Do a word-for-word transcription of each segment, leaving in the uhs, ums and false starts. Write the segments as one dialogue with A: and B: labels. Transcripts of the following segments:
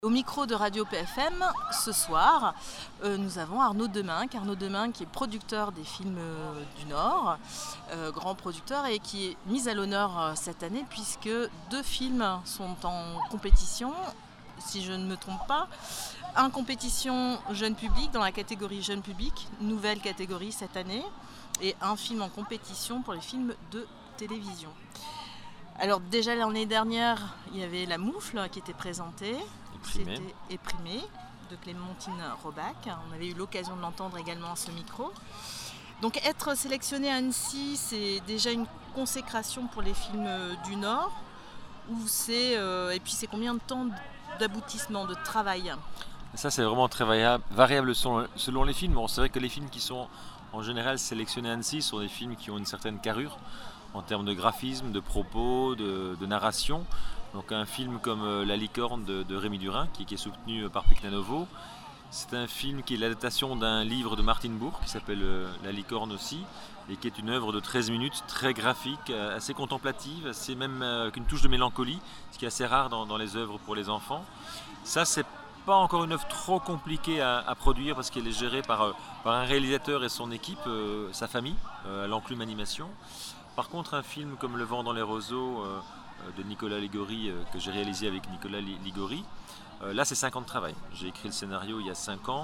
A: Au micro de Radio P F M, ce soir, euh, nous avons Arnaud Deminck. Arnaud Deminck qui est producteur des films euh, du Nord, euh, grand producteur, et qui est mis à l'honneur euh, cette année puisque deux films sont en compétition, si je ne me trompe pas. Un compétition jeune public dans la catégorie jeune public, nouvelle catégorie cette année, et un film en compétition pour les films de télévision. Alors déjà l'année dernière, il y avait La Moufle qui était présentée.
B: Éprimée.
A: C'était Éprimée de Clémentine Robach. On avait eu l'occasion de l'entendre également à ce micro. Donc être sélectionné à Annecy, c'est déjà une consécration pour les films du Nord. Où c'est, euh, et puis c'est combien de temps d'aboutissement, de travail?
B: Ça c'est vraiment très variable, variable selon, selon les films. Bon, c'est vrai que les films qui sont en général sélectionnés à Annecy sont des films qui ont une certaine carrure en termes de graphisme, de propos, de, de narration. Donc un film comme euh, La Licorne de, de Rémi Durin, qui, qui est soutenu par Picna Novo. C'est un film qui est l'adaptation d'un livre de Martin Bourg, qui s'appelle euh, La Licorne aussi, et qui est une œuvre de treize minutes, très graphique, euh, assez contemplative, assez même euh, avec une touche de mélancolie, ce qui est assez rare dans, dans les œuvres pour les enfants. Ça, c'est pas encore une œuvre trop compliquée à, à produire, parce qu'elle est gérée par, euh, par un réalisateur et son équipe, euh, sa famille, euh, à l'Enclume Animation. Par contre, un film comme Le vent dans les roseaux euh, de Nicolas Ligori, euh, que j'ai réalisé avec Nicolas Ligori, euh, là c'est cinq ans de travail. J'ai écrit le scénario il y a cinq ans.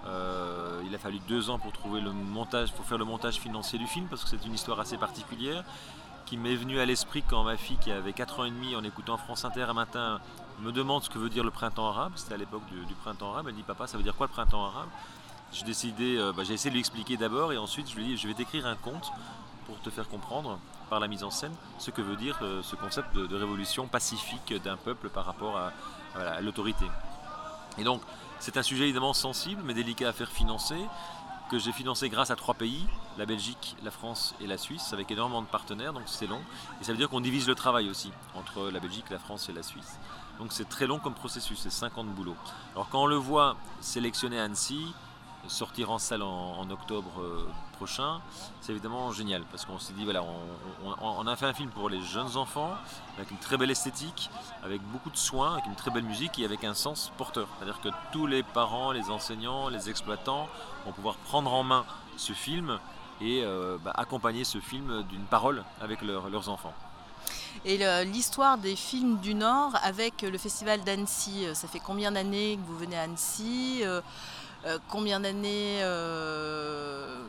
B: Euh, il a fallu deux ans pour trouver le montage, pour faire le montage financier du film, parce que c'est une histoire assez particulière qui m'est venue à l'esprit quand ma fille, qui avait quatre ans et demi, en écoutant France Inter un matin, me demande ce que veut dire le printemps arabe. C'était à l'époque du, du printemps arabe. Elle dit: papa, ça veut dire quoi le printemps arabe? J'ai décidé, euh, bah, j'ai essayé de lui expliquer d'abord, et ensuite je lui ai dit: je vais t'écrire un conte pour te faire comprendre par la mise en scène ce que veut dire euh, ce concept de, de révolution pacifique d'un peuple par rapport à, voilà, à l'autorité. Et donc c'est un sujet évidemment sensible mais délicat à faire financer, que j'ai financé grâce à trois pays, la Belgique, la France et la Suisse, avec énormément de partenaires, donc c'est long. Et ça veut dire qu'on divise le travail aussi entre la Belgique, la France et la Suisse. Donc c'est très long comme processus, c'est cinq ans de boulot. Alors quand on le voit sélectionné à Annecy, sortir en salle en, en octobre euh, prochain, c'est évidemment génial, parce qu'on s'est dit voilà, on, on, on a fait un film pour les jeunes enfants avec une très belle esthétique, avec beaucoup de soins, avec une très belle musique et avec un sens porteur. C'est-à-dire que tous les parents, les enseignants, les exploitants vont pouvoir prendre en main ce film et euh, bah, accompagner ce film d'une parole avec leur, leurs enfants.
A: Et le, l'histoire des films du Nord avec le Festival d'Annecy, ça fait combien d'années que vous venez à Annecy? euh, Euh, combien d'années euh,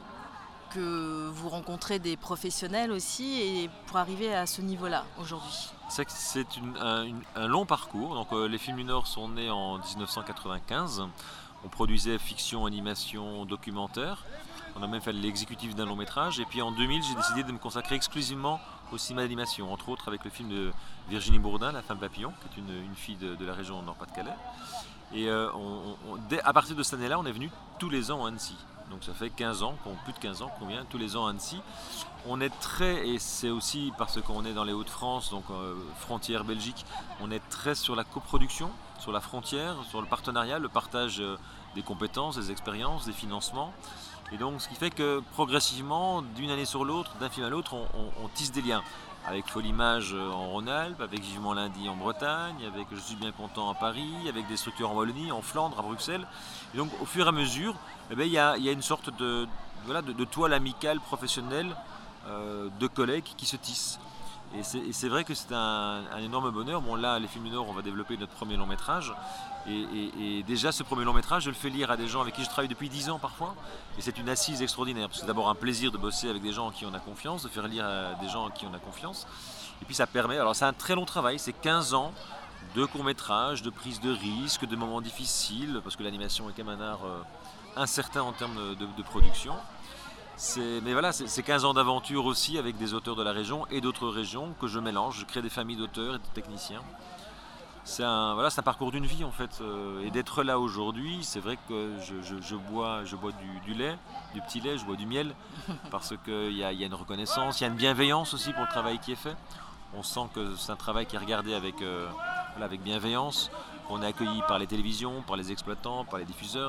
A: que vous rencontrez des professionnels aussi, et pour arriver à ce niveau-là aujourd'hui?
B: C'est que c'est une, un, une, un long parcours. Donc, euh, les films du Nord sont nés en dix-neuf cent quatre-vingt-quinze. On produisait fiction, animation, documentaire. On a même fait l'exécutif d'un long métrage. Et puis en deux mille, j'ai décidé de me consacrer exclusivement au cinéma d'animation, entre autres avec le film de Virginie Bourdin, La femme papillon, qui est une, une fille de, de la région Nord-Pas-de-Calais. Et euh, on, on, dès, à partir de cette année-là, on est venu tous les ans à Annecy. Donc ça fait quinze ans, plus de quinze ans qu'on vient tous les ans à Annecy. On est très, et c'est aussi parce qu'on est dans les Hauts-de-France, donc euh, frontière Belgique, on est très sur la coproduction, sur la frontière, sur le partenariat, le partage euh, des compétences, des expériences, des financements. Et donc ce qui fait que progressivement, d'une année sur l'autre, d'un film à l'autre, on, on, on tisse des liens. Avec Folimage en Rhône-Alpes, avec Vivement Lundi en Bretagne, avec Je suis bien content à Paris, avec des structures en Wallonie, en Flandre, à Bruxelles. Et donc au fur et à mesure, eh bien, il y a, il y a une sorte de, voilà, de, de toile amicale, professionnelle, euh, de collègues qui se tissent. Et c'est, et c'est vrai que c'est un, un énorme bonheur. Bon, là, les films du Nord, on va développer notre premier long métrage. Et, et, et déjà, ce premier long métrage, je le fais lire à des gens avec qui je travaille depuis dix ans parfois. Et c'est une assise extraordinaire. Parce que c'est d'abord un plaisir de bosser avec des gens en qui on a confiance, de faire lire à des gens en qui on a confiance. Et puis ça permet, alors c'est un très long travail, c'est quinze ans de courts-métrages, de prise de risques, de moments difficiles, parce que l'animation est quand même un art euh, incertain en termes de, de, de production. C'est, mais voilà, c'est, c'est quinze ans d'aventure aussi avec des auteurs de la région et d'autres régions que je mélange. Je crée des familles d'auteurs et de techniciens. C'est un, voilà, c'est un parcours d'une vie en fait. Euh, et d'être là aujourd'hui, c'est vrai que je, je, je bois, je bois du, du lait, du petit lait, je bois du miel, parce qu'il y a, y a une reconnaissance, il y a une bienveillance aussi pour le travail qui est fait. On sent que c'est un travail qui est regardé avec, euh, voilà, avec bienveillance. On est accueilli par les télévisions, par les exploitants, par les diffuseurs,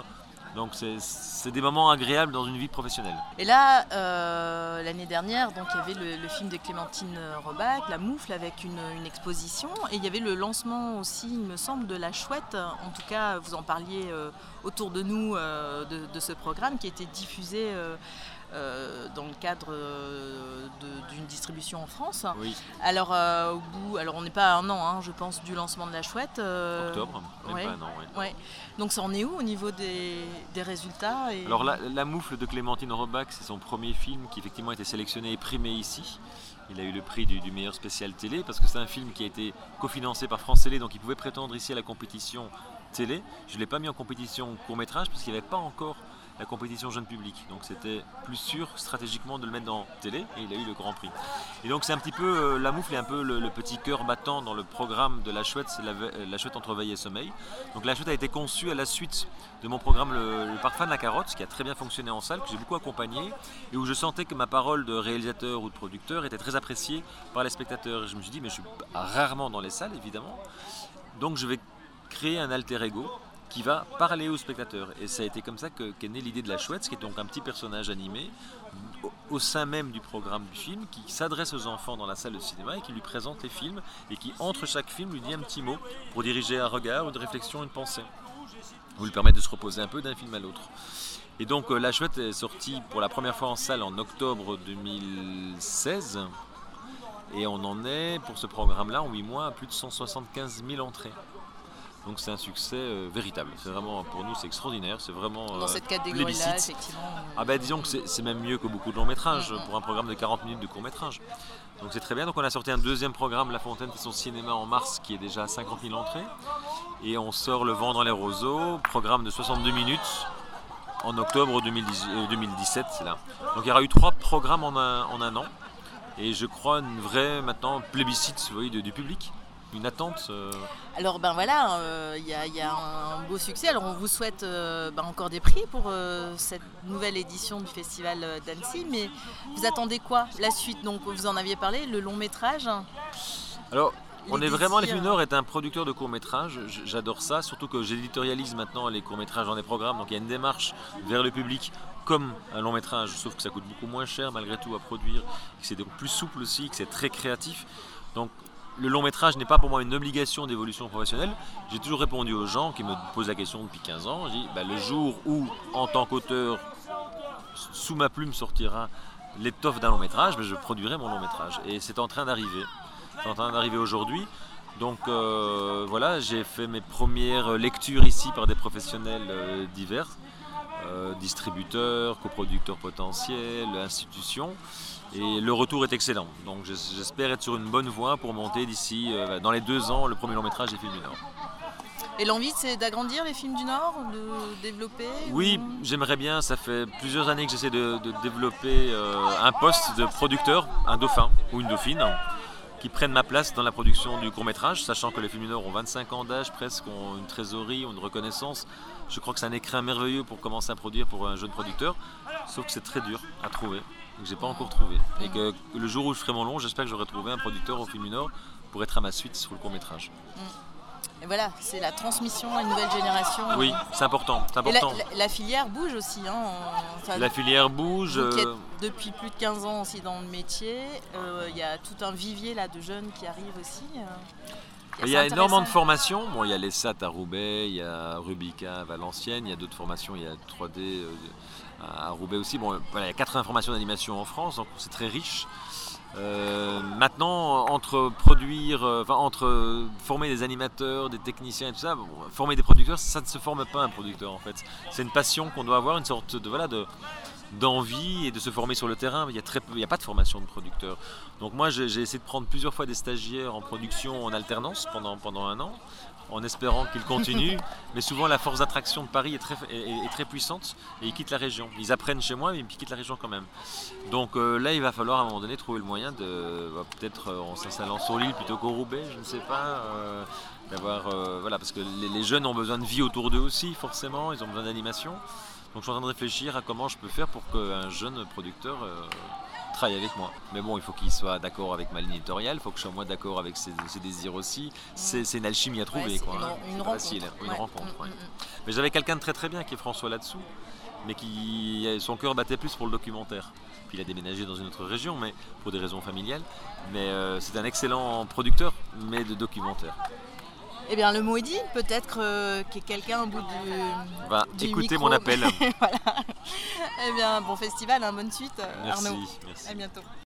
B: Donc c'est, c'est des moments agréables dans une vie professionnelle.
A: Et là, euh, l'année dernière, donc, il y avait le, le film de Clémentine Robach, La Moufle, avec une, une exposition. Et il y avait le lancement aussi, il me semble, de La Chouette. En tout cas, vous en parliez euh, autour de nous euh, de, de ce programme qui a été diffusé euh, euh, dans le cadre euh, de, d'une distribution en France.
B: Oui.
A: Alors, euh, au bout, alors on n'est pas à un an, hein, je pense, du lancement de La Chouette. Euh,
B: Octobre, même
A: ouais,
B: pas un an. Ouais.
A: Ouais. Donc ça en est où au niveau des, des résultats et...
B: Alors la, la Moufle de Clémentine Robach, c'est son premier film qui effectivement a été sélectionné et primé ici. Il a eu le prix du, du meilleur spécial télé parce que c'est un film qui a été cofinancé par France Télé, donc il pouvait prétendre ici à la compétition télé. Je ne l'ai pas mis en compétition court-métrage parce qu'il n'y avait pas encore la compétition jeune public. Donc c'était plus sûr stratégiquement de le mettre dans télé et il a eu le grand prix. Et donc c'est un petit peu, euh, La Moufle est un peu le, le petit cœur battant dans le programme de La Chouette, c'est la, la Chouette entre veille et sommeil. Donc La Chouette a été conçue à la suite de mon programme Le, le Parfum de la Carotte, qui a très bien fonctionné en salle, que j'ai beaucoup accompagné et où je sentais que ma parole de réalisateur ou de producteur était très appréciée par les spectateurs. Et je me suis dit, mais je suis rarement dans les salles évidemment, donc je vais créer un alter ego qui va parler aux spectateurs. Et ça a été comme ça que, qu'est née l'idée de La Chouette, qui est donc un petit personnage animé au, au sein même du programme du film, qui s'adresse aux enfants dans la salle de cinéma et qui lui présente les films et qui, entre chaque film, lui dit un petit mot pour diriger un regard, une réflexion, une pensée. Vous lui permettre de se reposer un peu d'un film à l'autre. Et donc La Chouette est sortie pour la première fois en salle en octobre deux mille seize. Et on en est, pour ce programme-là, en huit mois, à plus de cent soixante-quinze mille entrées. Donc c'est un succès euh, véritable. C'est vraiment, pour nous, c'est extraordinaire. C'est vraiment euh,
A: dans cette catégorie-là, effectivement.
B: Ah ben disons que c'est, c'est même mieux que beaucoup de longs métrages mm-hmm. pour un programme de quarante minutes de court métrage. Donc c'est très bien. Donc on a sorti un deuxième programme, La Fontaine fait son cinéma en mars, qui est déjà à cinquante mille entrées. Et on sort Le Vent dans les roseaux, programme de soixante-deux minutes en octobre deux mille dix-sept. C'est là. Donc il y aura eu trois programmes en un, en un an. Et je crois une vraie maintenant plébiscite, vous voyez, de, du public. Une attente euh...
A: Alors ben voilà, il euh, y, y a un beau succès. Alors on vous souhaite euh, ben encore des prix pour euh, cette nouvelle édition du Festival d'Annecy. Mais vous attendez quoi? La suite, donc vous en aviez parlé, le long métrage.
B: Alors on est vraiment, Les Films du Nord est un producteur de courts métrages. J'adore ça, surtout que j'éditorialise maintenant les courts métrages dans des programmes. Donc il y a une démarche vers le public comme un long métrage, sauf que ça coûte beaucoup moins cher malgré tout à produire, que c'est donc plus souple aussi, que c'est très créatif. Donc le long métrage n'est pas pour moi une obligation d'évolution professionnelle. J'ai toujours répondu aux gens qui me posent la question depuis quinze ans. Je dis, bah, le jour où, en tant qu'auteur, sous ma plume sortira l'étoffe d'un long métrage, bah, je produirai mon long métrage. Et c'est en train d'arriver. C'est en train d'arriver aujourd'hui. Donc euh, voilà, j'ai fait mes premières lectures ici par des professionnels euh, divers, euh, distributeurs, coproducteurs potentiels, institutions. Et le retour est excellent, donc j'espère être sur une bonne voie pour monter d'ici, euh, dans les deux ans, le premier long métrage des Films du Nord.
A: Et l'envie, c'est d'agrandir les Films du Nord, de développer?
B: Oui, ou... j'aimerais bien, ça fait plusieurs années que j'essaie de, de développer euh, un poste de producteur, un dauphin ou une dauphine, qui prennent ma place dans la production du court-métrage, sachant que les Films du Nord ont vingt-cinq ans d'âge presque, ont une trésorerie, ont une reconnaissance. Je crois que c'est un écrin merveilleux pour commencer à produire pour un jeune producteur, sauf que c'est très dur à trouver. Que j'ai pas encore trouvé. Et que le jour où je ferai mon long, j'espère que j'aurai trouvé un producteur au Film du Nord pour être à ma suite sur le court-métrage.
A: Et voilà, c'est la transmission à une nouvelle génération.
B: Oui, c'est important. C'est important.
A: Et la, la, la filière bouge aussi. Hein, enfin,
B: la filière bouge.
A: Vous qui êtes depuis plus de quinze ans aussi dans le métier, il euh, y a tout un vivier là, de jeunes qui arrivent aussi. Euh,
B: il y a énormément de formations. Bon, il y a l'ESSAT à Roubaix, il y a Rubica à Valenciennes, il y a d'autres formations, il y a trois D euh, à Roubaix aussi. Bon, voilà, il y a quatre-vingts formations d'animation en France, donc c'est très riche. Euh, maintenant, entre produire, euh, enfin, entre euh, former des animateurs, des techniciens et tout ça, bon, former des producteurs, ça ne se forme pas un producteur en fait. C'est une passion qu'on doit avoir, une sorte de voilà de d'envie et de se former sur le terrain. Il y a très peu, il y a pas de formation de producteur. Donc moi, j'ai, j'ai essayé de prendre plusieurs fois des stagiaires en production en alternance pendant pendant un an, en espérant qu'ils continuent. Mais souvent, la force d'attraction de Paris est très, est, est très puissante et ils quittent la région. Ils apprennent chez moi, mais ils quittent la région quand même. Donc euh, là, il va falloir à un moment donné trouver le moyen de, bah, peut-être euh, en s'installant sur l'île plutôt qu'au Roubaix, je ne sais pas, euh, d'avoir, euh, voilà, parce que les, les jeunes ont besoin de vie autour d'eux aussi, forcément. Ils ont besoin d'animation. Donc je suis en train de réfléchir à comment je peux faire pour qu'un jeune producteur euh, travailler avec moi. Mais bon, il faut qu'il soit d'accord avec ma ligne éditoriale, il faut que je sois moi d'accord avec ses, ses désirs aussi. C'est, c'est une alchimie à trouver,
A: Ouais,
B: quoi.
A: une,
B: Hein.
A: une
B: C'est pas
A: rencontre.
B: facile, une
A: Ouais.
B: rencontre.
A: Mm,
B: Ouais.
A: mm, mm.
B: Mais j'avais quelqu'un de très très bien qui est François là-dessous, mais qui son cœur battait plus pour le documentaire. Puis il a déménagé dans une autre région, mais pour des raisons familiales. Mais euh, c'est un excellent producteur, mais de documentaire.
A: Eh bien, le mot est dit. Peut-être euh, qu'il y ait quelqu'un au bout du,
B: Va
A: du
B: écouter
A: micro.
B: mon appel.
A: Voilà. Eh bien, bon festival, hein, bonne suite,
B: Merci,
A: Arnaud.
B: merci.
A: À bientôt.